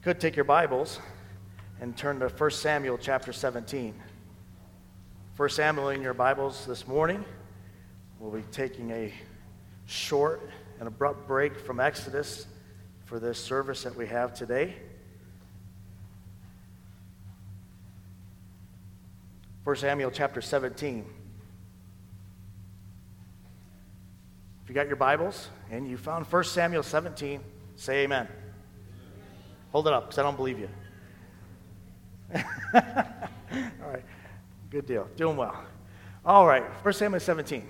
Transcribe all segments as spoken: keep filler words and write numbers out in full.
Could take your Bibles and turn to First Samuel chapter seventeen. First Samuel in your Bibles this morning. We'll be taking a short and abrupt break from Exodus for this service that we have today. First Samuel chapter seventeen. If you got your Bibles and you found First Samuel seventeen, say amen. Hold it up, because I don't believe you. All right, good deal. Doing well. All right, First Samuel seventeen.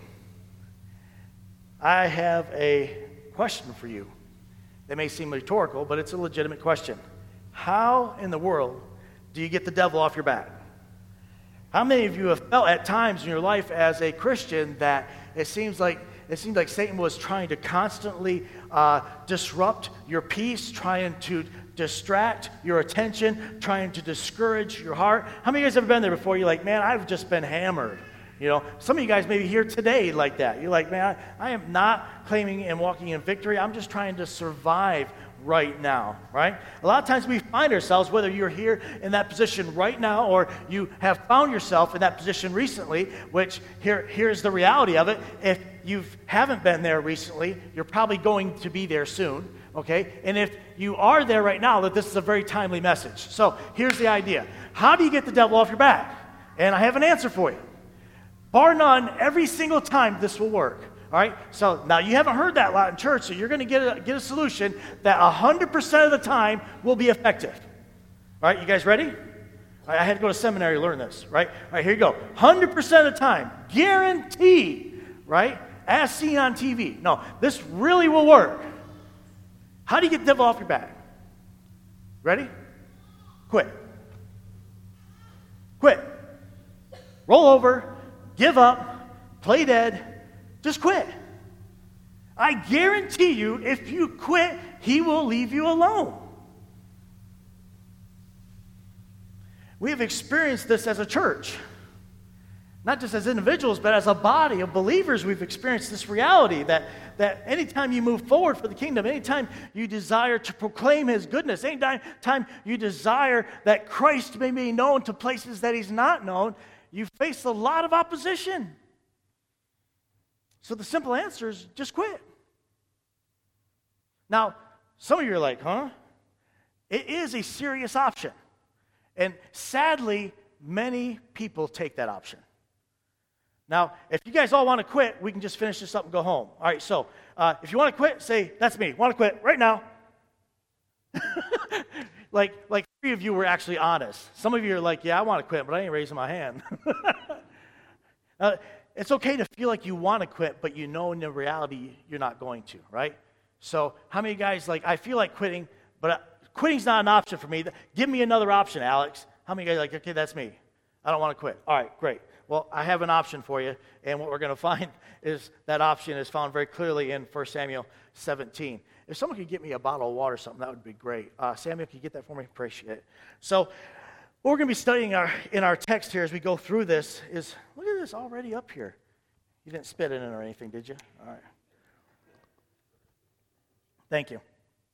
I have a question for you. It may seem rhetorical, but it's a legitimate question. How in the world do you get the devil off your back? How many of you have felt at times in your life as a Christian that it seems like it seems like Satan was trying to constantly uh, disrupt your peace, trying to distract your attention, trying to discourage your heart? How many of you guys ever been there before? You're like, man, I've just been hammered. You know, some of you guys may be here today like that. You're like, man, I, I am not claiming and walking in victory. I'm just trying to survive right now, right? A lot of times we find ourselves, whether you're here in that position right now or you have found yourself in that position recently, which here, here's the reality of it. If you haven't been there recently, you're probably going to be there soon, okay? And if you are there right now, that this is a very timely message. So here's the idea. How do you get the devil off your back? And I have an answer for you. Bar none, every single time this will work. All right, so now you haven't heard that a lot in church, so you're going to get a, get a solution that one hundred percent of the time will be effective. All right, you guys ready? All right, I had to go to seminary to learn this, right? All right, here you go. one hundred percent of the time, guaranteed, right? As seen on T V. No, this really will work. How do you get the devil off your back? Ready? Quit. Quit. Roll over, give up, play dead. Just quit. I guarantee you, if you quit, he will leave you alone. We have experienced this as a church. Not just as individuals, but as a body of believers, we've experienced this reality that, that anytime you move forward for the kingdom, anytime you desire to proclaim his goodness, anytime time you desire that Christ may be known to places that he's not known, you face a lot of opposition. So the simple answer is just quit. Now, some of you are like, huh? It is a serious option. And sadly, many people take that option. Now, if you guys all want to quit, we can just finish this up and go home. All right, so uh, if you want to quit, say, that's me. Want to quit right now. like, like three of you were actually honest. Some of you are like, yeah, I want to quit, but I ain't raising my hand. uh, It's okay to feel like you want to quit, but you know in the reality you're not going to, right? So how many guys like, I feel like quitting, but uh, quitting's not an option for me. Give me another option, Alex. How many guys are like, okay, that's me. I don't want to quit. All right, great. Well, I have an option for you, and what we're going to find is that option is found very clearly in First Samuel seventeen. If someone could get me a bottle of water or something, that would be great. Uh, Samuel, can you get that for me? Appreciate it. So what we're going to be studying our, in our text here as we go through this is, look at this already up here. You didn't spit in it or anything, did you? All right. Thank you.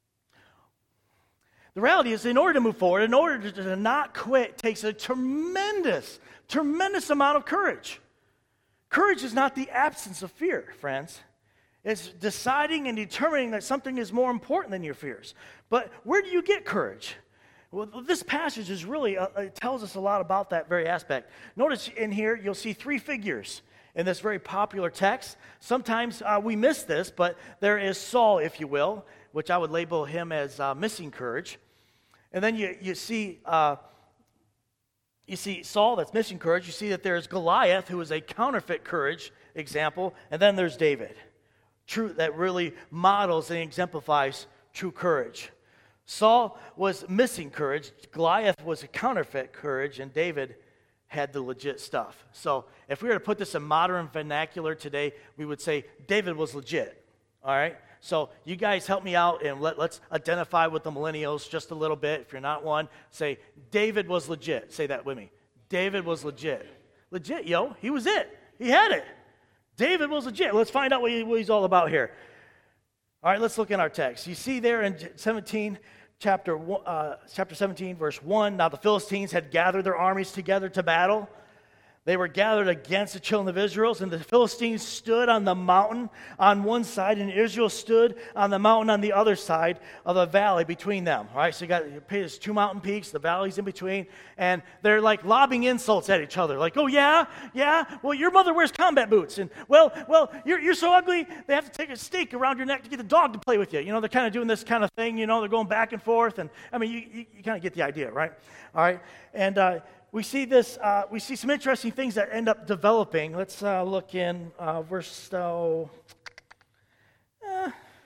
The reality is, in order to move forward, in order to, to not quit, takes a tremendous, tremendous amount of courage. Courage is not the absence of fear, friends. It's deciding and determining that something is more important than your fears. But where do you get courage? Well, this passage is really, uh, it tells us a lot about that very aspect. Notice in here, you'll see three figures in this very popular text. Sometimes uh, we miss this, but there is Saul, if you will, which I would label him as uh, missing courage. And then you, you see uh, you see Saul, that's missing courage. You see that there's Goliath, who is a counterfeit courage example. And then there's David, true, that really models and exemplifies true courage. Saul was missing courage, Goliath was a counterfeit courage, and David had the legit stuff. So if we were to put this in modern vernacular today, we would say David was legit, all right? So you guys help me out and let, let's identify with the millennials just a little bit. If you're not one, say David was legit. Say that with me. David was legit. Legit, yo, he was it. He had it. David was legit. Let's find out what, he, what he's all about here. All right, let's look in our text. You see there in seventeen, chapter, uh, chapter seventeen, verse one. Now the Philistines had gathered their armies together to battle. They were gathered against the children of Israel, and the Philistines stood on the mountain on one side, and Israel stood on the mountain on the other side of the valley between them. All right, so you got there's two mountain peaks, the valleys in between, and they're like lobbing insults at each other. Like, oh yeah, yeah, well your mother wears combat boots, and well, well you're you're so ugly they have to take a stake around your neck to get the dog to play with you. You know, they're kind of doing this kind of thing. You know, they're going back and forth, and I mean, you you, you kind of get the idea, right? All right, and. Uh, We see this. Uh, we see some interesting things that end up developing. Let's uh, look in uh, verse. Uh, eh,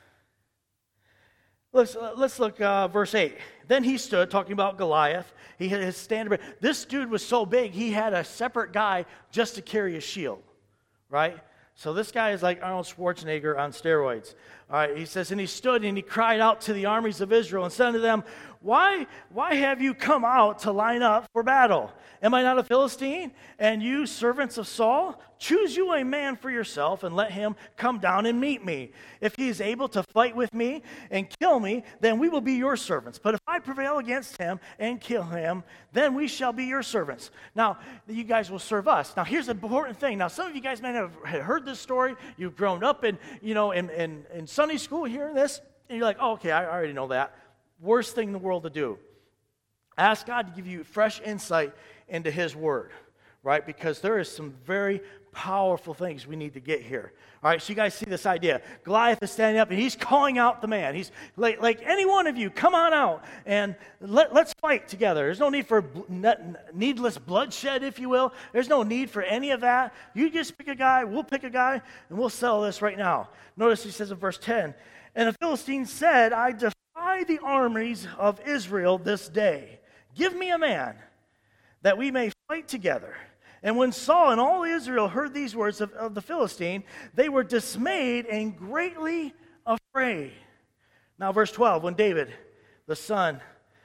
let's let's look uh, verse eight. Then he stood, talking about Goliath. He had his standard. This dude was so big, he had a separate guy just to carry his shield, right? So this guy is like Arnold Schwarzenegger on steroids. All right, he says, and he stood and he cried out to the armies of Israel and said to them, why, why have you come out to line up for battle? Am I not a Philistine? And you, servants of Saul, choose you a man for yourself and let him come down and meet me. If he is able to fight with me and kill me, then we will be your servants. But if I prevail against him and kill him, then we shall be your servants. Now, you guys will serve us. Now, here's the important thing. Now, some of you guys may have heard this story. You've grown up in, you know, in, in, in Sunday school hearing this, and you're like, oh, okay, I already know that. Worst thing in the world to do. Ask God to give you fresh insight into His Word, right? Because there is some very powerful things we need to get here. All right, so you guys see this idea. Goliath is standing up, and he's calling out the man. He's like, like any one of you, come on out, and let, let's fight together. There's no need for needless bloodshed, if you will. There's no need for any of that. You just pick a guy, we'll pick a guy, and we'll settle this right now. Notice he says in verse ten, and the Philistine said, I defy the armies of Israel this day. Give me a man that we may fight together. And when Saul and all Israel heard these words of, of the Philistine, they were dismayed and greatly afraid. Now, verse twelve, when David, the son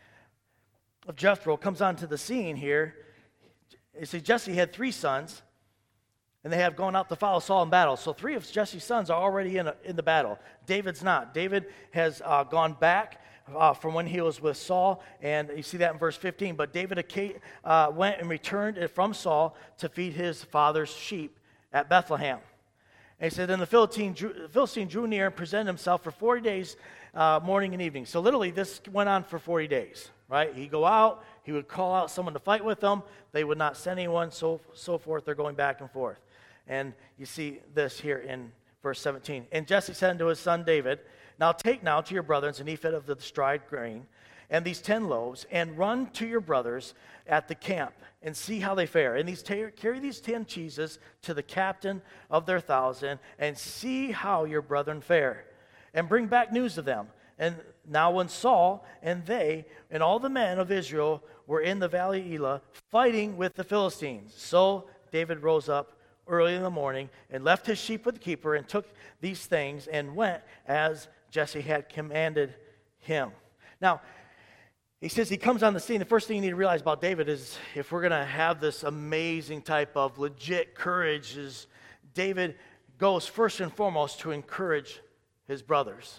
of Jethro, comes onto the scene here, you see, Jesse had three sons, and they have gone out to follow Saul in battle. So three of Jesse's sons are already in, a, in the battle. David's not. David has uh, gone back Uh, from when he was with Saul, and you see that in verse fifteen. But David uh, went and returned from Saul to feed his father's sheep at Bethlehem. And he said, then the Philistine drew, the Philistine drew near and presented himself for forty days, uh, morning and evening. So literally this went on for forty days, right? He'd go out, he would call out someone to fight with them, they would not send anyone, so, so forth. They're going back and forth. And you see this here in verse seventeen. And Jesse said unto his son David, now take now to your brothers an ephah of the dried grain, and these ten loaves, and run to your brothers at the camp, and see how they fare. And these ta- carry these ten cheeses to the captain of their thousand, and see how your brethren fare, and bring back news of them. And now when Saul and they and all the men of Israel were in the valley of Elah, fighting with the Philistines, so David rose up early in the morning, and left his sheep with the keeper, and took these things, and went as Jesse had commanded him. Now, he says he comes on the scene. The first thing you need to realize about David is if we're going to have this amazing type of legit courage, is David goes first and foremost to encourage his brothers.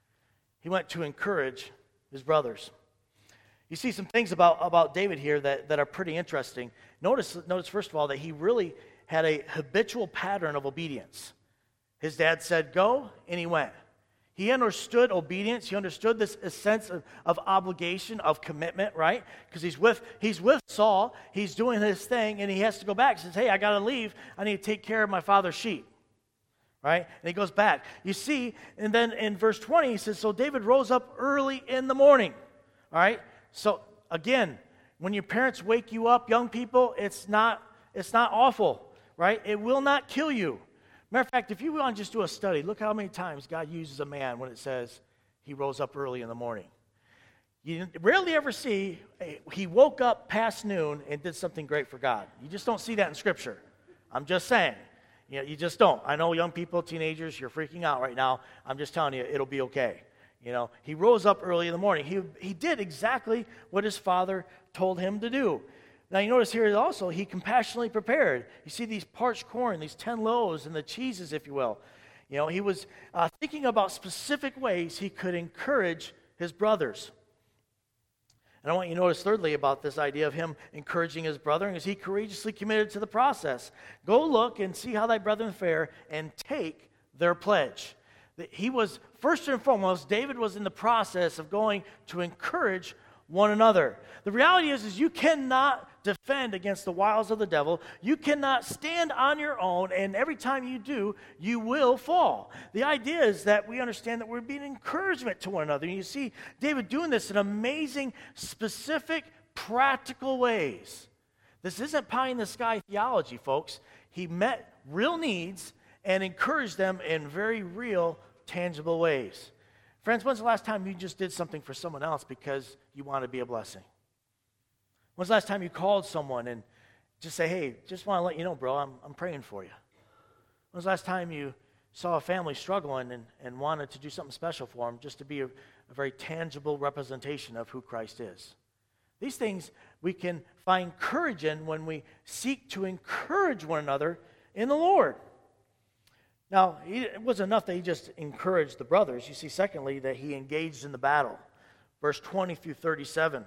He went to encourage his brothers. You see some things about, about David here that, that are pretty interesting. Notice, notice, first of all, that he really had a habitual pattern of obedience. His dad said, go, and he went. He understood obedience. He understood this sense of, of obligation, of commitment, right? Because he's with he's with Saul. He's doing his thing, and he has to go back. He says, hey, I got to leave. I need to take care of my father's sheep, right? And he goes back. You see, and then in verse twenty, he says, so David rose up early in the morning, all right? So again, when your parents wake you up, young people, it's not it's not awful, right? It will not kill you. Matter of fact, if you want to just do a study, look how many times God uses a man when it says he rose up early in the morning. You rarely ever see he woke up past noon and did something great for God. You just don't see that in Scripture. I'm just saying. You know, you just don't. I know young people, teenagers, you're freaking out right now. I'm just telling you, it'll be okay. You know, he rose up early in the morning. He, he did exactly what his father told him to do. Now, you notice here also, he compassionately prepared. You see these parched corn, these ten loaves, and the cheeses, if you will. You know, he was uh, thinking about specific ways he could encourage his brothers. And I want you to notice thirdly about this idea of him encouraging his brethren is he courageously committed to the process. Go look and see how thy brethren fare and take their pledge. He was, first and foremost, David was in the process of going to encourage one another. The reality is, is you cannot defend against the wiles of the devil. You cannot stand on your own, and every time you do, you will fall. The idea is that we understand that we're being encouragement to one another. And you see David doing this in amazing, specific, practical ways. This isn't pie-in-the-sky theology, folks. He met real needs and encouraged them in very real, tangible ways. Friends, when's the last time you just did something for someone else because you want to be a blessing? When's the last time you called someone and just say, hey, just want to let you know, bro, I'm, I'm praying for you? When's the last time you saw a family struggling and, and wanted to do something special for them just to be a, a very tangible representation of who Christ is? These things we can find courage in when we seek to encourage one another in the Lord. Now, it wasn't enough that he just encouraged the brothers. You see, secondly, that he engaged in the battle. Verse twenty through thirty-seven.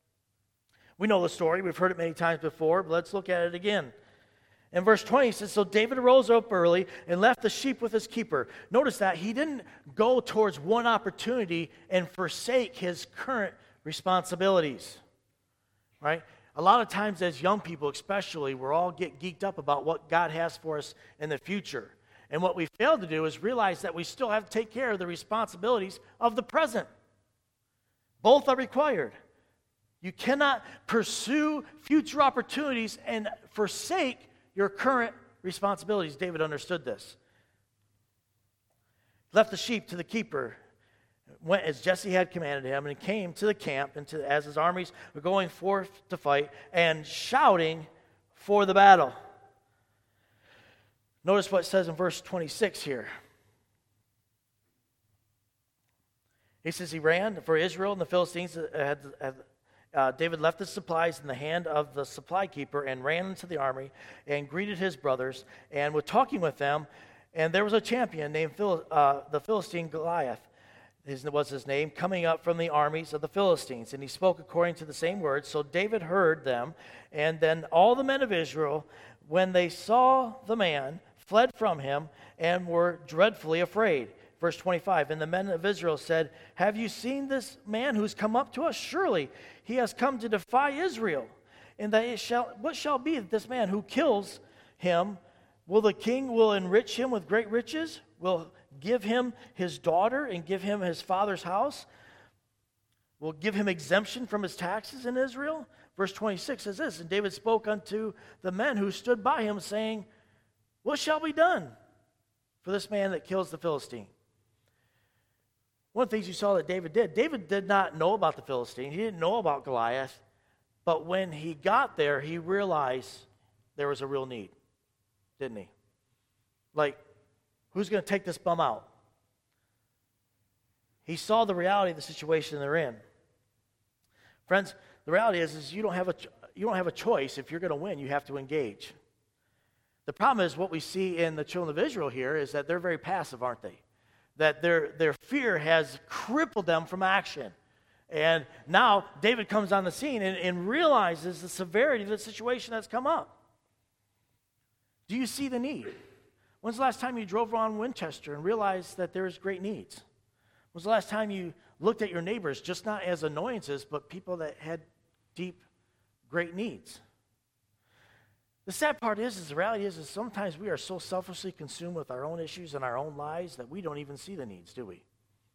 We know the story. We've heard it many times before, but let's look at it again. In verse twenty, it says, so David arose up early and left the sheep with his keeper. Notice that he didn't go towards one opportunity and forsake his current responsibilities. Right? A lot of times as young people especially, we're all get geeked up about what God has for us in the future. And what we fail to do is realize that we still have to take care of the responsibilities of the present. Both are required. You cannot pursue future opportunities and forsake your current responsibilities. David understood this. Left the sheep to the keeper, went as Jesse had commanded him, and came to the camp and to, as his armies were going forth to fight and shouting for the battle. Notice what it says in verse twenty-six here. He says he ran for Israel and the Philistines. Had, had, uh, David left his supplies in the hand of the supply keeper and ran into the army and greeted his brothers and was talking with them. And there was a champion named Phil, uh, the Philistine Goliath, his, was his name, coming up from the armies of the Philistines. And he spoke according to the same words. So David heard them. And then all the men of Israel, when they saw the man, fled from him and were dreadfully afraid. Verse twenty-five, and the men of Israel said, have you seen this man who's come up to us? Surely he has come to defy Israel. And that it shall, what shall be this man who kills him? Will the king will enrich him with great riches? Will give him his daughter and give him his father's house? Will give him exemption from his taxes in Israel? Verse twenty-six says this, and David spoke unto the men who stood by him, saying, what shall be done for this man that kills the Philistine? One of the things you saw that David did, David did not know about the Philistine. He didn't know about Goliath. But when he got there, he realized there was a real need, didn't he? Like, who's going to take this bum out? He saw the reality of the situation they're in. Friends, the reality is, is you don't have a you don't have a choice. If you're going to win, you have to engage. The problem is what we see in the children of Israel here is that they're very passive, aren't they? That their, their fear has crippled them from action. And now David comes on the scene and, and realizes the severity of the situation that's come up. Do you see the need? When's the last time you drove around Winchester and realized that there's great needs? When's the last time you looked at your neighbors just not as annoyances, but people that had deep, great needs? The sad part is, is the reality is, is sometimes we are so selfishly consumed with our own issues and our own lives that we don't even see the needs, do we?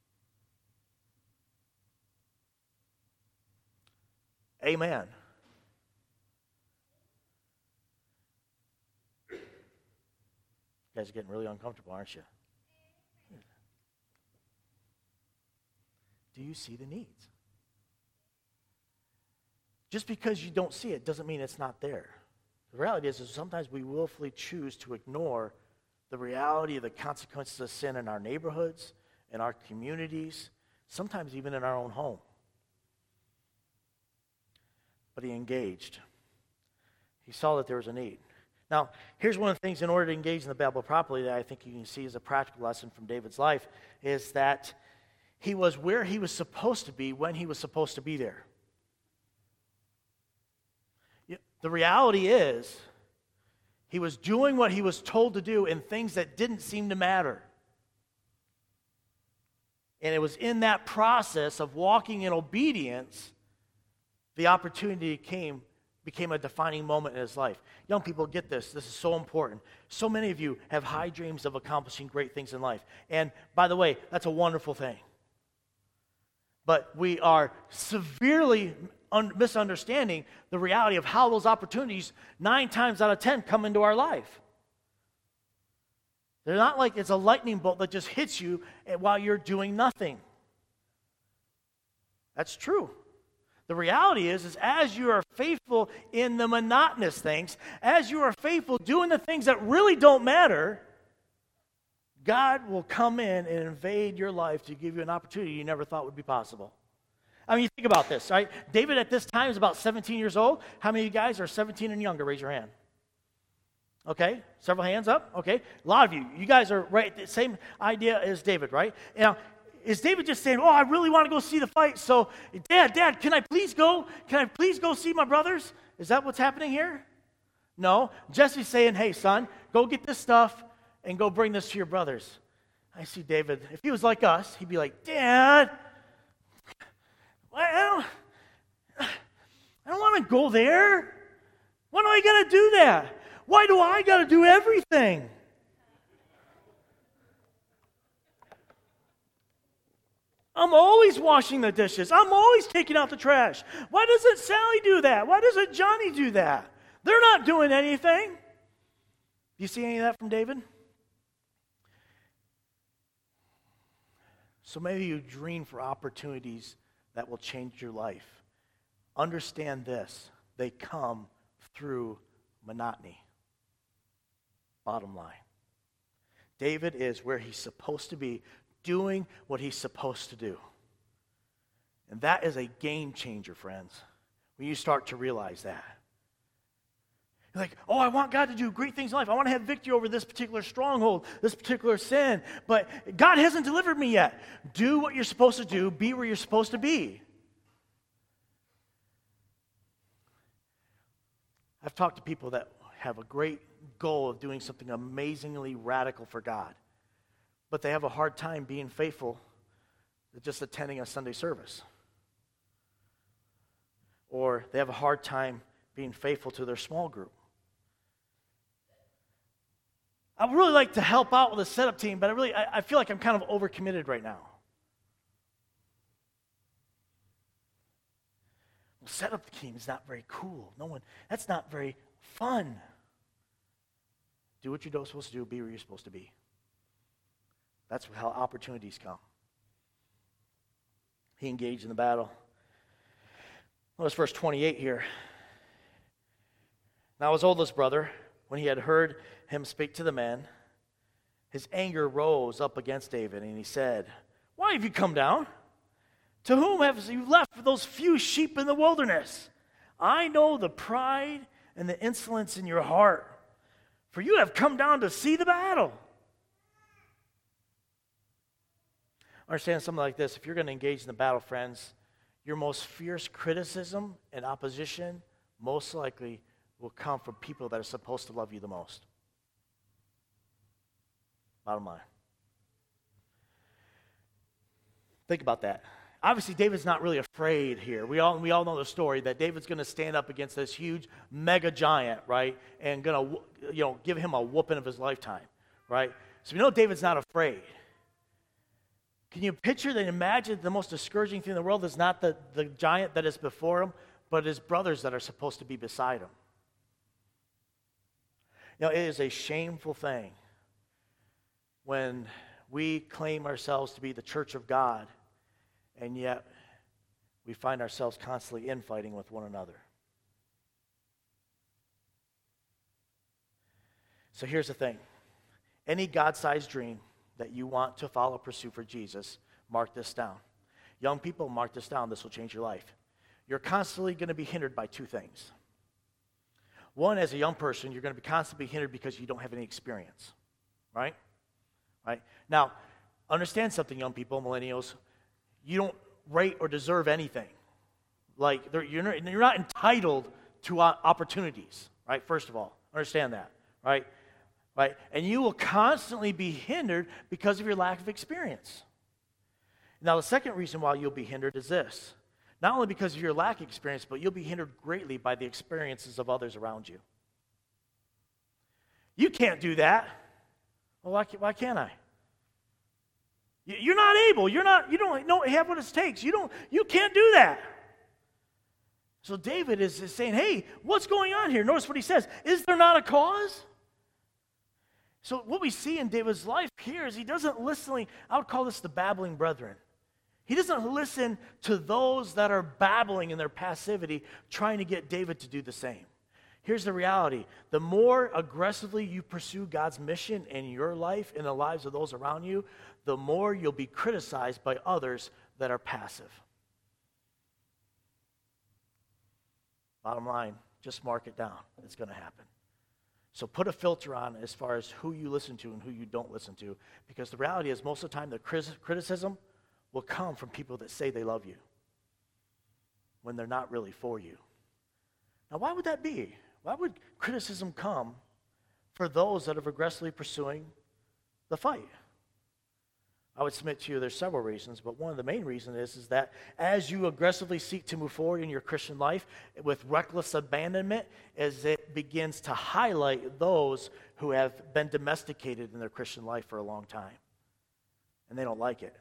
Amen. You guys are getting really uncomfortable, aren't you? Do you see the needs? Just because you don't see it doesn't mean it's not there. The reality is, is sometimes we willfully choose to ignore the reality of the consequences of sin in our neighborhoods, in our communities, sometimes even in our own home. But he engaged. He saw that there was a need. Now, here's one of the things in order to engage in the battle properly that I think you can see as a practical lesson from David's life is that he was where he was supposed to be when he was supposed to be there. The reality is, he was doing what he was told to do in things that didn't seem to matter. And it was in that process of walking in obedience, the opportunity came, became a defining moment in his life. Young people, get this. This is so important. So many of you have high dreams of accomplishing great things in life. And by the way, that's a wonderful thing. But we are severely un- misunderstanding the reality of how those opportunities, nine times out of ten, come into our life. They're not like it's a lightning bolt that just hits you while you're doing nothing. That's true. The reality is, is as you are faithful in the monotonous things, as you are faithful doing the things that really don't matter, God will come in and invade your life to give you an opportunity you never thought would be possible. I mean, you think about this, right? David at this time is about seventeen years old. How many of you guys are seventeen and younger? Raise your hand. Okay, several hands up. Okay, a lot of you. You guys are right, the same idea as David, right? Now, is David just saying, oh, I really want to go see the fight, so, Dad, Dad, can I please go? Can I please go see my brothers? Is that what's happening here? No. Jesse's saying, hey, son, go get this stuff and go bring this to your brothers. I see David. If he was like us, he'd be like, Dad, I don't, I don't want to go there. Why do I got to do that? Why do I got to do everything? I'm always washing the dishes. I'm always taking out the trash. Why doesn't Sally do that? Why doesn't Johnny do that? They're not doing anything. Do you see any of that from David? So maybe you dream for opportunities that will change your life. Understand this. They come through monotony. Bottom line. David is where he's supposed to be, doing what he's supposed to do. And that is a game changer, friends, when you start to realize that. You're like, oh, I want God to do great things in life. I want to have victory over this particular stronghold, this particular sin, but God hasn't delivered me yet. Do what you're supposed to do. Be where you're supposed to be. I've talked to people that have a great goal of doing something amazingly radical for God, but they have a hard time being faithful to just attending a Sunday service. Or they have a hard time being faithful to their small group. I would really like to help out with the setup team, but I really I, I feel like I'm kind of overcommitted right now. Well, setup team is not very cool. No one, that's not very fun. Do what you're supposed to do, be where you're supposed to be. That's how opportunities come. He engaged in the battle. Notice verse twenty-eight here. Now his oldest brother, when he had heard him speak to the men, his anger rose up against David, and he said, why have you come down? To whom have you left those few sheep in the wilderness? I know the pride and the insolence in your heart, for you have come down to see the battle. Understand something like this. If you're going to engage in the battle, friends, your most fierce criticism and opposition most likely will come from people that are supposed to love you the most. Bottom line. Think about that. Obviously, David's not really afraid here. We all, we all know the story that David's going to stand up against this huge mega giant, right, and going to, you know, give him a whooping of his lifetime, right? So we know David's not afraid. Can you picture and imagine the most discouraging thing in the world is not the, the giant that is before him, but his brothers that are supposed to be beside him? You know, it is a shameful thing when we claim ourselves to be the church of God, and yet we find ourselves constantly infighting with one another. So here's the thing. Any God-sized dream that you want to follow, pursue for Jesus, mark this down. Young people, mark this down. This will change your life. You're constantly going to be hindered by two things. One, as a young person, you're going to be constantly hindered because you don't have any experience, right? Right? Now, understand something, young people, millennials. You don't rate or deserve anything. Like, you're not, you're not entitled to opportunities, right? First of all, understand that, right? Right? And you will constantly be hindered because of your lack of experience. Now, the second reason why you'll be hindered is this. Not only because of your lack of experience, but you'll be hindered greatly by the experiences of others around you. You can't do that. Well, why, why can't I? You're not able. You're not, you don't, don't have what it takes. You don't, you can't do that. So David is, is saying, hey, what's going on here? Notice what he says. Is there not a cause? So what we see in David's life here is he doesn't listen. I would call this the babbling brethren. He doesn't listen to those that are babbling in their passivity, trying to get David to do the same. Here's the reality. The more aggressively you pursue God's mission in your life, in the lives of those around you, the more you'll be criticized by others that are passive. Bottom line, just mark it down. It's going to happen. So put a filter on as far as who you listen to and who you don't listen to, because the reality is most of the time the criticism will come from people that say they love you when they're not really for you. Now, why would that be? Why would criticism come for those that are aggressively pursuing the fight? I would submit to you there's several reasons, but one of the main reasons is, is that as you aggressively seek to move forward in your Christian life with reckless abandonment, as it begins to highlight those who have been domesticated in their Christian life for a long time, and they don't like it.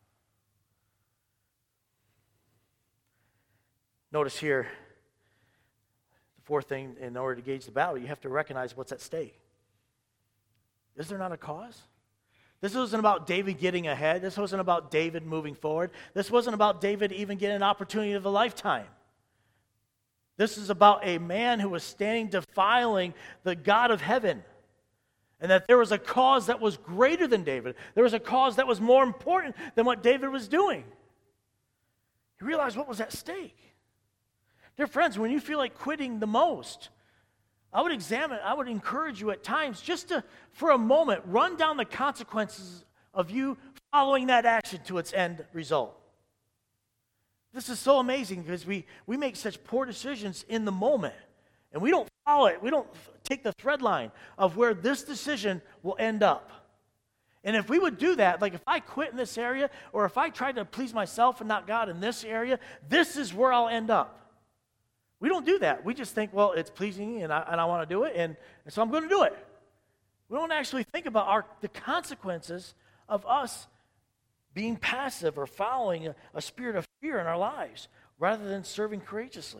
Notice here, the fourth thing, in order to gauge the battle, you have to recognize what's at stake. Is there not a cause? This wasn't about David getting ahead. This wasn't about David moving forward. This wasn't about David even getting an opportunity of a lifetime. This is about a man who was standing defiling the God of heaven, and that there was a cause that was greater than David. There was a cause that was more important than what David was doing. You realize what was at stake. Dear friends, when you feel like quitting the most, I would examine, I would encourage you at times just to, for a moment, run down the consequences of you following that action to its end result. This is so amazing because we, we make such poor decisions in the moment, and we don't follow it. We don't take the thread line of where this decision will end up. And if we would do that, like if I quit in this area, or if I try to please myself and not God in this area, this is where I'll end up. We don't do that. We just think, well, it's pleasing and I, and I want to do it, and, and so I'm going to do it. We don't actually think about our, the consequences of us being passive or following a, a spirit of fear in our lives rather than serving courageously.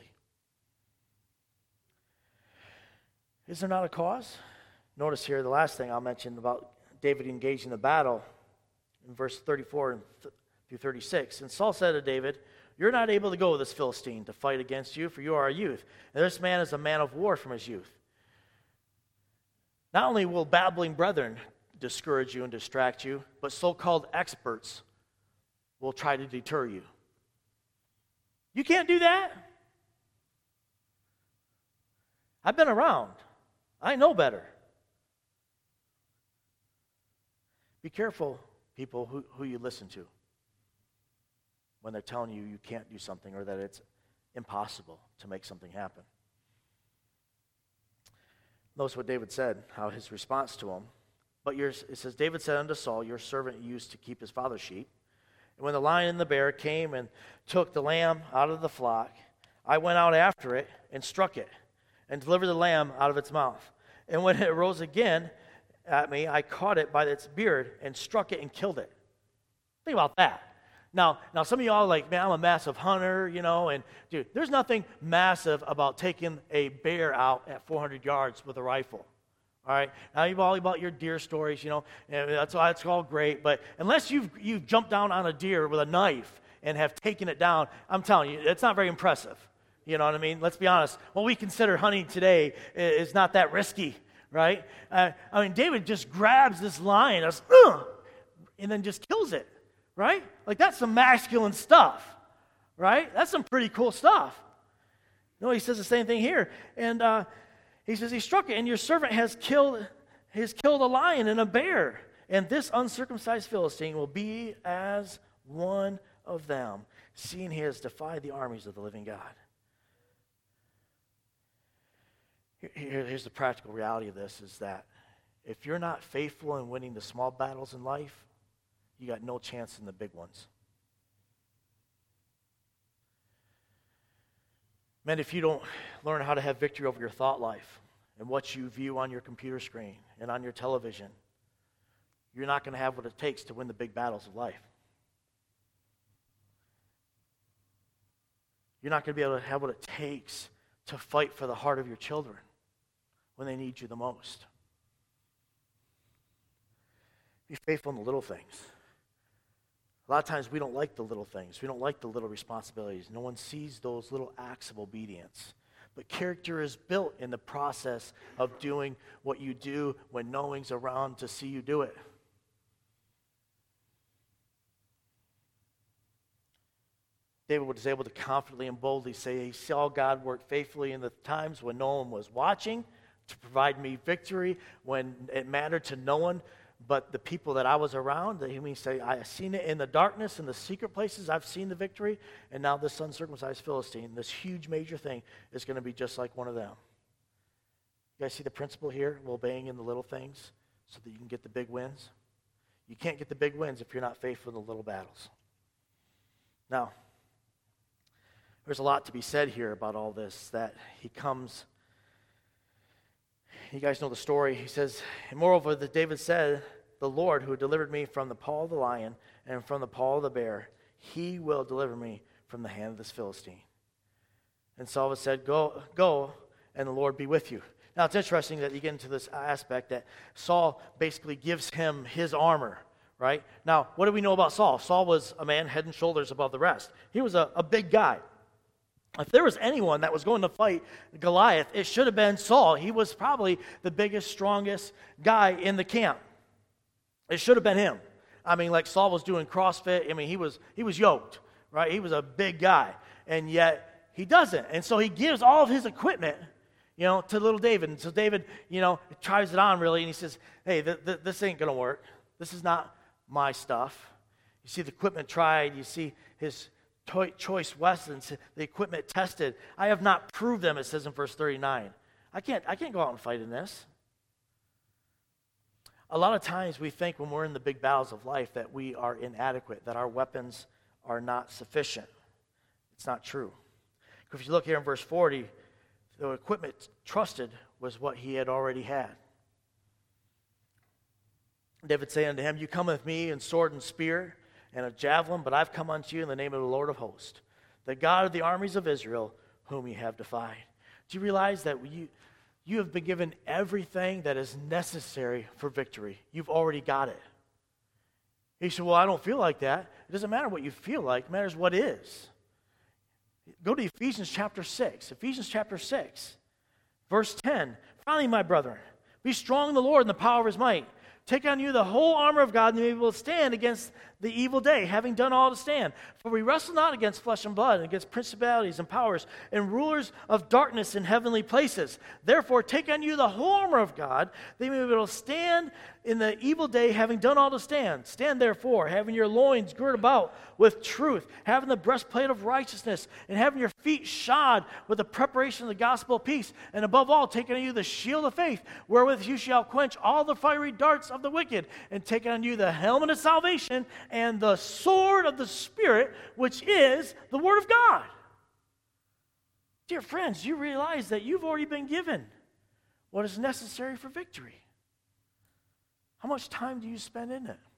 Is there not a cause? Notice here the last thing I'll mention about David engaging the battle in verse thirty-four through thirty-six. And Saul said to David, "You're not able to go with this Philistine to fight against you, for you are a youth. And this man is a man of war from his youth." Not only will babbling brethren discourage you and distract you, but so-called experts will try to deter you. You can't do that. I've been around. I know better. Be careful, people, who, who you listen to when they're telling you you can't do something or that it's impossible to make something happen. Notice what David said, how his response to him. But yours, it says, David said unto Saul, "Your servant used to keep his father's sheep. And when the lion and the bear came and took the lamb out of the flock, I went out after it and struck it and delivered the lamb out of its mouth. And when it rose again at me, I caught it by its beard and struck it and killed it." Think about that. Now, now some of y'all are like, "Man, I'm a massive hunter, you know," and dude, there's nothing massive about taking a bear out at four hundred yards with a rifle. All right, now you've all about your deer stories, you know, and that's all, that's all great, but unless you've you've jumped down on a deer with a knife and have taken it down, I'm telling you, it's not very impressive. You know what I mean? Let's be honest. What we consider hunting today is not that risky, right? Uh, I mean, David just grabs this lion just, uh, and then just kills it, right? Like, that's some masculine stuff, right? That's some pretty cool stuff. No, he says the same thing here. And uh, he says, he struck it, and your servant has killed, has killed a lion and a bear. And this uncircumcised Philistine will be as one of them, seeing he has defied the armies of the living God. Here, here's the practical reality of this, is that if you're not faithful in winning the small battles in life, you got no chance in the big ones. Man, if you don't learn how to have victory over your thought life and what you view on your computer screen and on your television, you're not going to have what it takes to win the big battles of life. You're not going to be able to have what it takes to fight for the heart of your children when they need you the most. Be faithful in the little things. A lot of times we don't like the little things. We don't like the little responsibilities. No one sees those little acts of obedience. But character is built in the process of doing what you do when no one's around to see you do it. David was able to confidently and boldly say he saw God work faithfully in the times when no one was watching to provide me victory when it mattered to no one but the people that I was around. He means say, I have seen it in the darkness, in the secret places. I've seen the victory. And now this uncircumcised Philistine, this huge major thing, is going to be just like one of them. You guys see the principle here? Obeying in the little things so that you can get the big wins. You can't get the big wins if you're not faithful in the little battles. Now, there's a lot to be said here about all this, that he comes. You guys know the story. He says, and moreover, that David said, the Lord who delivered me from the paw of the lion and from the paw of the bear, he will deliver me from the hand of this Philistine. And Saul said, go, go, and the Lord be with you. Now, it's interesting that you get into this aspect that Saul basically gives him his armor, right? Now, what do we know about Saul? Saul was a man head and shoulders above the rest. He was a, a big guy. If there was anyone that was going to fight Goliath, it should have been Saul. He was probably the biggest, strongest guy in the camp. It should have been him. I mean, like Saul was doing CrossFit. I mean, he was he was yoked, right? He was a big guy, and yet he doesn't. And so he gives all of his equipment, you know, to little David. And so David, you know, tries it on really, and he says, hey, th- th- this ain't going to work. This is not my stuff. You see the equipment tried. You see his choice weapons, the equipment tested. I have not proved them, it says in verse thirty-nine. I can't, I can't go out and fight in this. A lot of times we think when we're in the big battles of life that we are inadequate, that our weapons are not sufficient. It's not true. If you look here in verse forty, the equipment trusted was what he had already had. David said unto him, you come with me in sword and spear and a javelin, but I've come unto you in the name of the Lord of hosts, the God of the armies of Israel, whom ye have defied. Do you realize that you, you have been given everything that is necessary for victory? You've already got it. He said, well, I don't feel like that. It doesn't matter what you feel like. It matters what is. Go to Ephesians chapter six. Ephesians chapter six, verse ten. Finally, my brethren, be strong in the Lord and the power of his might. Take on you the whole armor of God, and you will stand against the evil day, having done all to stand. For we wrestle not against flesh and blood, and against principalities and powers, and rulers of darkness in heavenly places. Therefore, take on you the whole armor of God, that you may be able to stand in the evil day, having done all to stand. Stand therefore, having your loins girt about with truth, having the breastplate of righteousness, and having your feet shod with the preparation of the gospel of peace. And above all, taking on you the shield of faith, wherewith you shall quench all the fiery darts of the wicked, and taking on you the helmet of salvation, and the sword of the Spirit, which is the Word of God. Dear friends, you realize that you've already been given what is necessary for victory. How much time do you spend in it?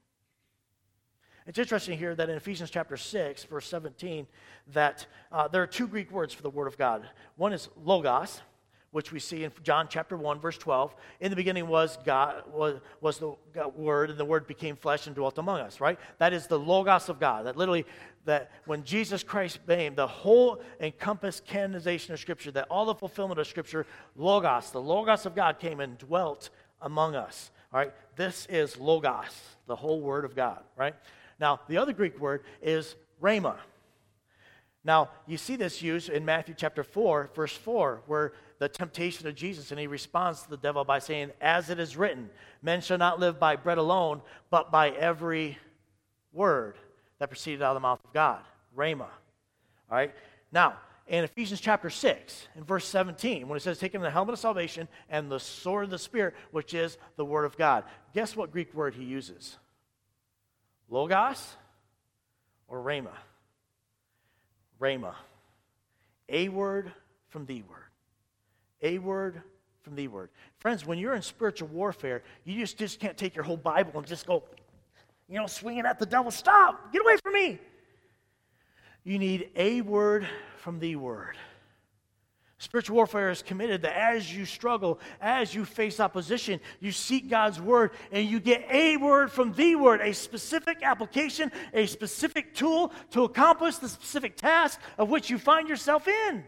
It's interesting here that in Ephesians chapter six, verse seventeen, that uh, there are two Greek words for the Word of God. One is logos, which we see in John chapter one, verse twelve. In the beginning was God, was, was the God, Word, and the Word became flesh and dwelt among us, right? That is the logos of God. That literally, that when Jesus Christ came, the whole encompassed canonization of Scripture, that all the fulfillment of Scripture, logos, the logos of God came and dwelt among us, all right? This is logos, the whole Word of God, right? Now, the other Greek word is rhema. Now, you see this used in Matthew chapter four, verse four, where the temptation of Jesus, and he responds to the devil by saying, as it is written, men shall not live by bread alone, but by every word that proceeded out of the mouth of God. Rhema. All right? Now, in Ephesians chapter six, in verse seventeen, when it says, taking the helmet of salvation and the sword of the Spirit, which is the Word of God. Guess what Greek word he uses? Logos or rhema? Rhema. A word from the word. A word from the word. Friends, when you're in spiritual warfare, you just, just can't take your whole Bible and just go, you know, swinging at the devil. Stop! Get away from me! You need a word from the word. Spiritual warfare is committed that as you struggle, as you face opposition, you seek God's word and you get a word from the word, a specific application, a specific tool to accomplish the specific task of which you find yourself in.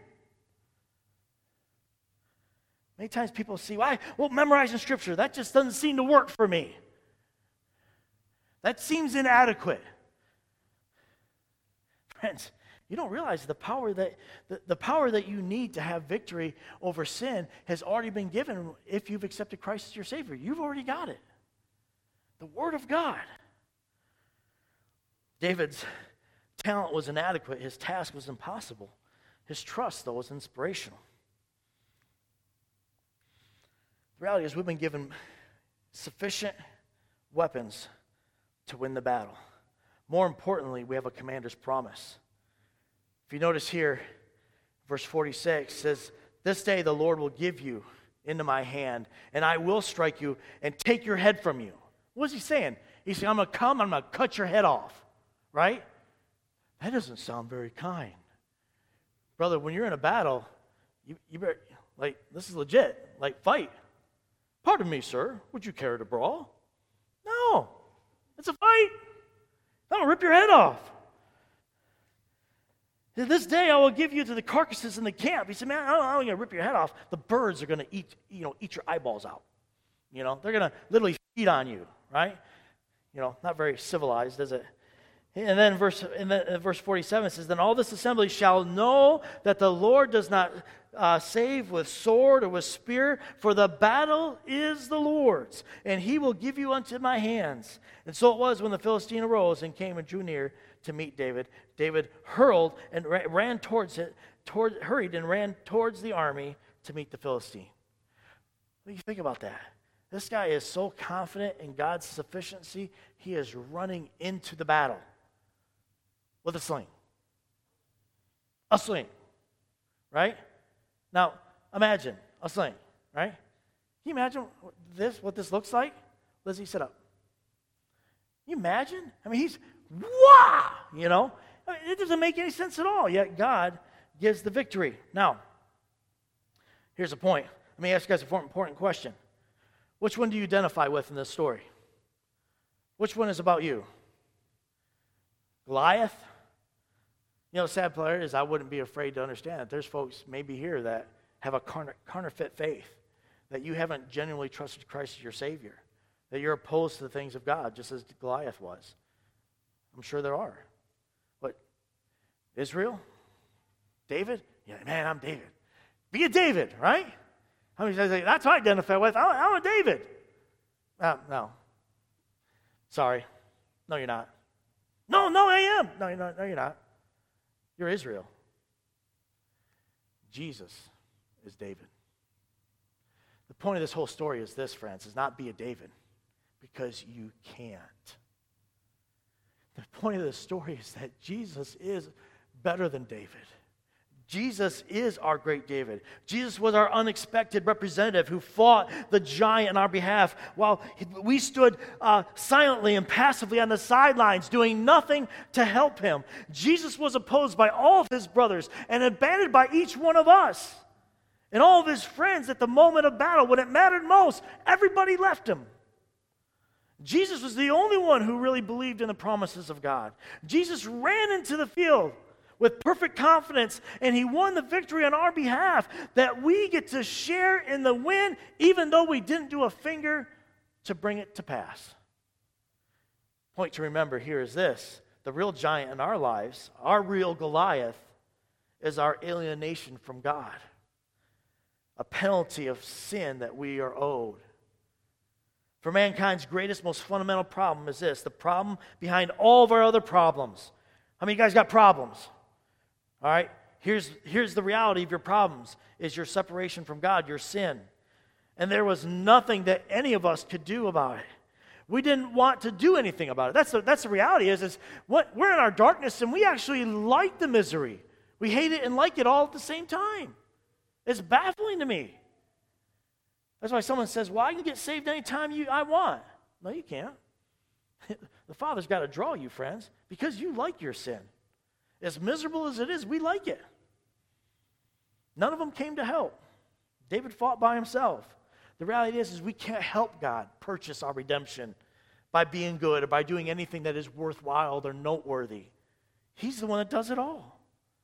Many times people see, why? Well, memorizing scripture, that just doesn't seem to work for me. That seems inadequate. Friends, you don't realize the power that the, the power that you need to have victory over sin has already been given if you've accepted Christ as your Savior. You've already got it. The Word of God. David's talent was inadequate. His task was impossible. His trust, though, was inspirational. The reality is we've been given sufficient weapons to win the battle. More importantly, we have a commander's promise. If you notice here, verse forty-six says, this day the Lord will give you into my hand, and I will strike you and take your head from you. What is he saying? He's saying, I'm going to come, I'm going to cut your head off. Right? That doesn't sound very kind. Brother, when you're in a battle, you, you better, like, this is legit. Like, fight. Pardon me, sir. Would you care to brawl? No. It's a fight. I'm going to rip your head off. This day I will give you to the carcasses in the camp. He said, man, I'm not going to rip your head off. The birds are going to eat, you know, eat your eyeballs out. You know, they're going to literally feed on you, right? You know, not very civilized, is it? And then verse, and then verse forty-seven says, then all this assembly shall know that the Lord does not uh, save with sword or with spear, for the battle is the Lord's, and he will give you unto my hands. And so it was when the Philistine arose and came and drew near to meet David. David hurled and ra- ran towards it, toward, hurried and ran towards the army to meet the Philistine. What do you think about that? This guy is so confident in God's sufficiency, he is running into the battle with a sling. A sling, right? Now, imagine a sling, right? Can you imagine this, what this looks like? Lizzie, sit up. Can you imagine? I mean, he's, wow, you know? I mean, it doesn't make any sense at all, yet God gives the victory. Now, here's a point. Let me ask you guys an important question. Which one do you identify with in this story? Which one is about you? Goliath? You know, the sad part is I wouldn't be afraid to understand that there's folks maybe here that have a counterfeit faith, that you haven't genuinely trusted Christ as your Savior, that you're opposed to the things of God, just as Goliath was. I'm sure there are. But Israel? David? Yeah, man, I'm David. Be a David, right? How many say, that's what I identify with. I'm, I'm a David. Uh, no. Sorry. No, you're not. No, no, I am. No, you're not. No, you're not. You're Israel. Jesus is David. The point of this whole story is this, friends, is not be a David, because you can't. The point of the story is that Jesus is better than David. Jesus is our great David. Jesus was our unexpected representative who fought the giant on our behalf while we stood uh, silently and passively on the sidelines doing nothing to help him. Jesus was opposed by all of his brothers and abandoned by each one of us and all of his friends at the moment of battle. When it mattered most, everybody left him. Jesus was the only one who really believed in the promises of God. Jesus ran into the field with perfect confidence, and he won the victory on our behalf, that we get to share in the win, even though we didn't do a finger to bring it to pass. Point to remember here is this: the real giant in our lives, our real Goliath, is our alienation from God, a penalty of sin that we are owed. For mankind's greatest, most fundamental problem is this: the problem behind all of our other problems. How many of you guys got problems? All right? Here's, here's the reality of your problems, is your separation from God, your sin. And there was nothing that any of us could do about it. We didn't want to do anything about it. That's the, that's the reality is, is what, we're in our darkness and we actually like the misery. We hate it and like it all at the same time. It's baffling to me. That's why someone says, well, I can get saved anytime you, I want. No, you can't. The Father's got to draw you, friends, because you like your sin. As miserable as it is, we like it. None of them came to help. David fought by himself. The reality is, is we can't help God purchase our redemption by being good or by doing anything that is worthwhile or noteworthy. He's the one that does it all.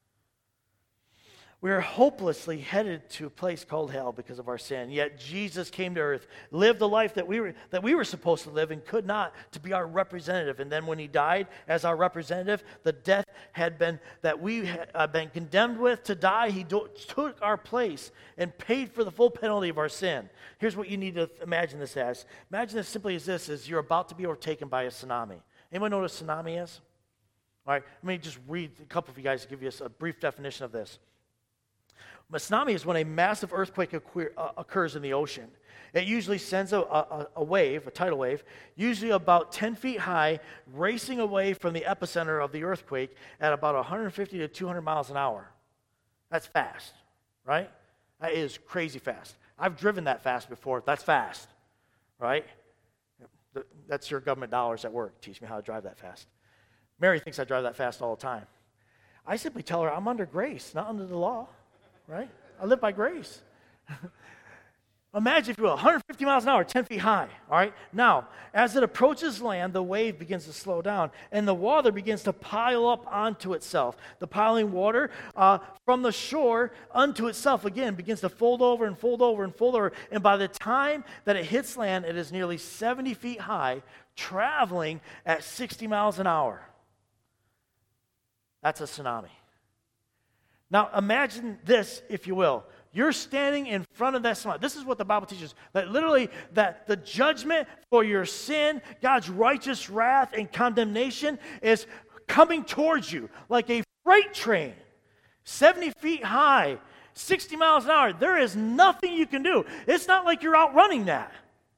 We are hopelessly headed to a place called hell because of our sin. Yet Jesus came to earth, lived the life that we were that we were supposed to live and could not, to be our representative. And then when he died as our representative, the death had been that we had uh, been condemned with to die. He do, took our place and paid for the full penalty of our sin. Here's what you need to imagine this as. Imagine this simply as this: is you're about to be overtaken by a tsunami. Anyone know what a tsunami is? All right, let me just read a couple of you guys to give you a brief definition of this. A tsunami is when a massive earthquake occurs in the ocean. It usually sends a, a, a wave, a tidal wave, usually about ten feet high, racing away from the epicenter of the earthquake at about one hundred fifty to two hundred miles an hour. That's fast, right? That is crazy fast. I've driven that fast before. That's fast, right? That's your government dollars at work. Teach me how to drive that fast. Mary thinks I drive that fast all the time. I simply tell her I'm under grace, not under the law. Right? I live by grace. Imagine if you will, one hundred fifty miles an hour, ten feet high. All right? Now, as it approaches land, the wave begins to slow down, and the water begins to pile up onto itself. The piling water uh, from the shore unto itself, again, begins to fold over and fold over and fold over. And by the time that it hits land, it is nearly seventy feet high, traveling at sixty miles an hour. That's a tsunami. Now, imagine this, if you will. You're standing in front of that tsunami. This is what the Bible teaches, that literally that the judgment for your sin, God's righteous wrath and condemnation is coming towards you like a freight train, seventy feet high, sixty miles an hour. There is nothing you can do. It's not like you're outrunning that.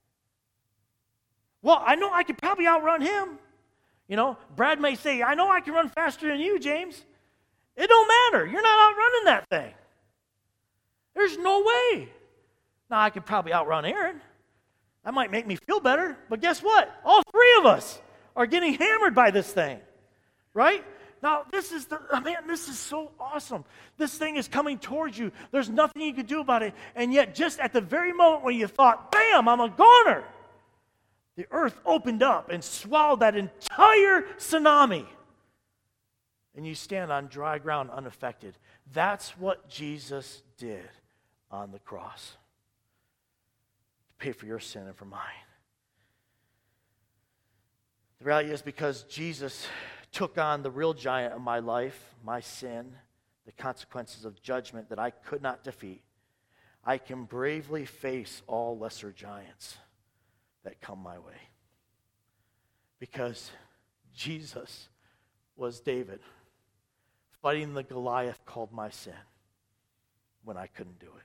Well, I know I could probably outrun him. You know, Brad may say, I know I can run faster than you, James. It don't matter. You're not outrunning that thing. There's no way. Now, I could probably outrun Aaron. That might make me feel better. But guess what? All three of us are getting hammered by this thing. Right? Now, this is the, oh man, this is so awesome. This thing is coming towards you. There's nothing you can do about it. And yet, just at the very moment when you thought, bam, I'm a goner, the earth opened up and swallowed that entire tsunami. And you stand on dry ground unaffected. That's what Jesus did on the cross to pay for your sin and for mine. The reality is, because Jesus took on the real giant of my life, my sin, the consequences of judgment that I could not defeat, I can bravely face all lesser giants that come my way. Because Jesus was David fighting the Goliath called my sin when I couldn't do it.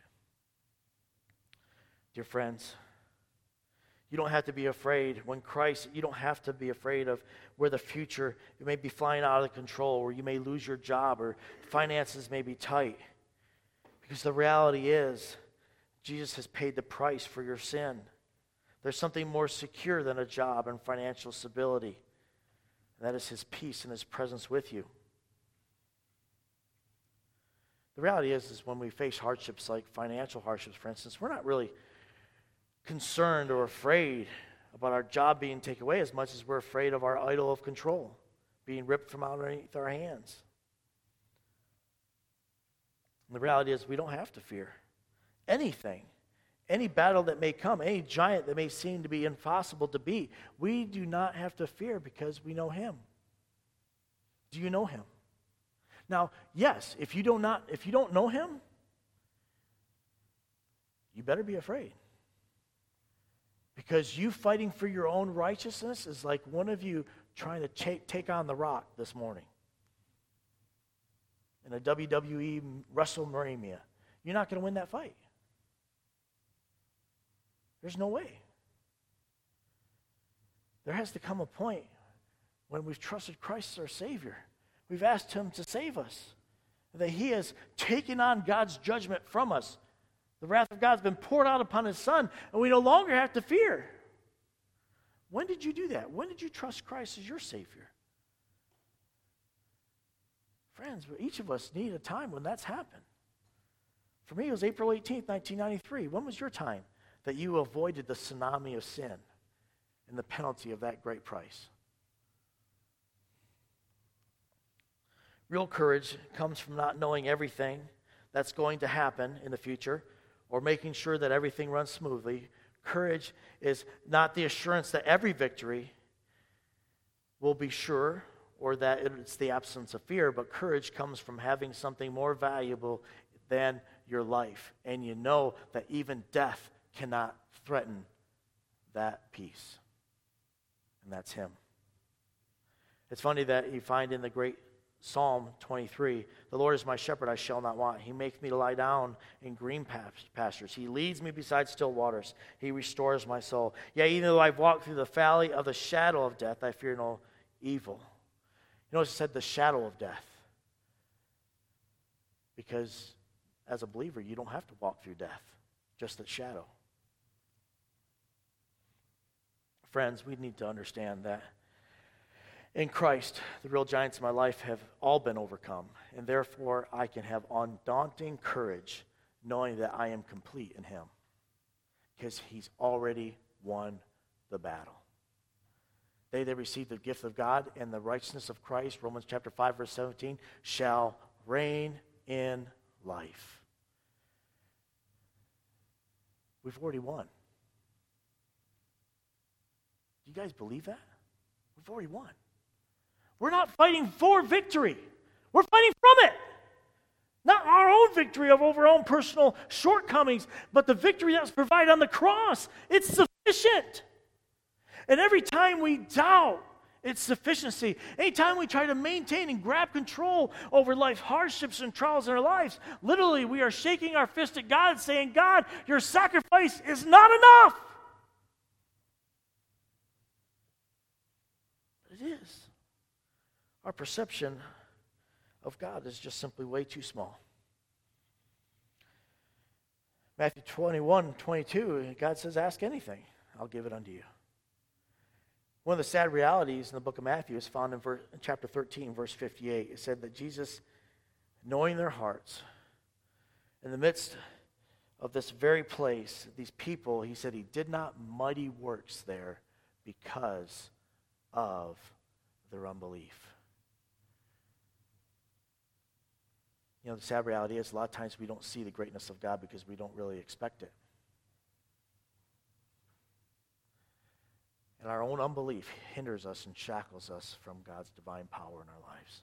Dear friends, you don't have to be afraid. When Christ, you don't have to be afraid of where the future, you may be flying out of control, or you may lose your job, or finances may be tight. Because the reality is, Jesus has paid the price for your sin. There's something more secure than a job and financial stability. And that is his peace and his presence with you. The reality is, is when we face hardships like financial hardships, for instance, we're not really concerned or afraid about our job being taken away as much as we're afraid of our idol of control being ripped from underneath our hands. And the reality is, we don't have to fear anything. Any battle that may come, any giant that may seem to be impossible to beat, we do not have to fear because we know him. Do you know him? Now, yes, if you do not, if you don't know him, you better be afraid. Because you fighting for your own righteousness is like one of you trying to take, take on the rock this morning. in a W W E WrestleMania. You're not going to win that fight. There's no way. There has to come a point when we've trusted Christ as our Savior. We've asked Him to save us. That He has taken on God's judgment from us. The wrath of God has been poured out upon His Son, and we no longer have to fear. When did you do that? When did you trust Christ as your Savior? Friends, each of us need a time when that's happened. For me, it was April eighteenth, nineteen ninety-three. When was your time that you avoided the tsunami of sin and the penalty of that great price? Real courage comes from not knowing everything that's going to happen in the future or making sure that everything runs smoothly. Courage is not the assurance that every victory will be sure or that it's the absence of fear, but courage comes from having something more valuable than your life. And you know that even death cannot threaten that peace. And that's Him. It's funny that you find in the great Psalm twenty-three, the Lord is my shepherd, I shall not want. He makes me to lie down in green pastures. He leads me beside still waters. He restores my soul. Yea, even though I've walked through the valley of the shadow of death, I fear no evil. You notice it said the shadow of death. Because as a believer, you don't have to walk through death, just the shadow. Friends, we need to understand that in Christ, the real giants of my life have all been overcome, and therefore I can have undaunting courage knowing that I am complete in Him because He's already won the battle. They that receive the gift of God and the righteousness of Christ, Romans chapter five, verse seventeen, shall reign in life. We've already won. Do you guys believe that? We've already won. We're not fighting for victory. We're fighting from it. Not our own victory of over our own personal shortcomings, but the victory that was provided on the cross. It's sufficient. And every time we doubt its sufficiency, anytime we try to maintain and grab control over life hardships and trials in our lives, literally we are shaking our fist at God saying, God, your sacrifice is not enough. But it is. Our perception of God is just simply way too small. Matthew twenty-one, twenty-two, God says, ask anything, I'll give it unto you. One of the sad realities in the book of Matthew is found in, verse, in chapter thirteen, verse fifty-eight. It said that Jesus, knowing their hearts, in the midst of this very place, these people, He said He did not mighty works there because of their unbelief. You know, the sad reality is a lot of times we don't see the greatness of God because we don't really expect it. And our own unbelief hinders us and shackles us from God's divine power in our lives.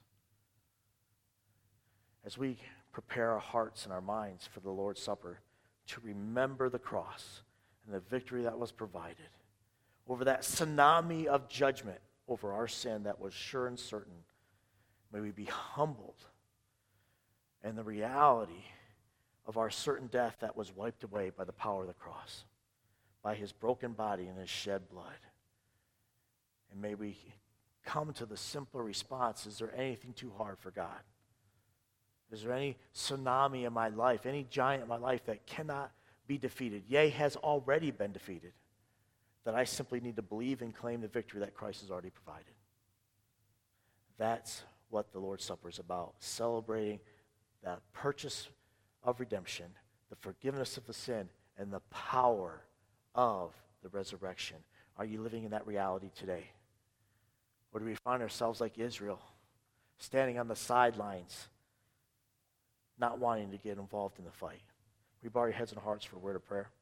As we prepare our hearts and our minds for the Lord's Supper to remember the cross and the victory that was provided over that tsunami of judgment over our sin that was sure and certain, may we be humbled and the reality of our certain death that was wiped away by the power of the cross, by His broken body and His shed blood. And may we come to the simpler response, is there anything too hard for God? Is there any tsunami in my life, any giant in my life that cannot be defeated? Yea, has already been defeated, that I simply need to believe and claim the victory that Christ has already provided. That's what the Lord's Supper is about, celebrating the purchase of redemption, the forgiveness of the sin, and the power of the resurrection. Are you living in that reality today? Or do we find ourselves like Israel, standing on the sidelines, not wanting to get involved in the fight? We bow our heads and hearts for a word of prayer.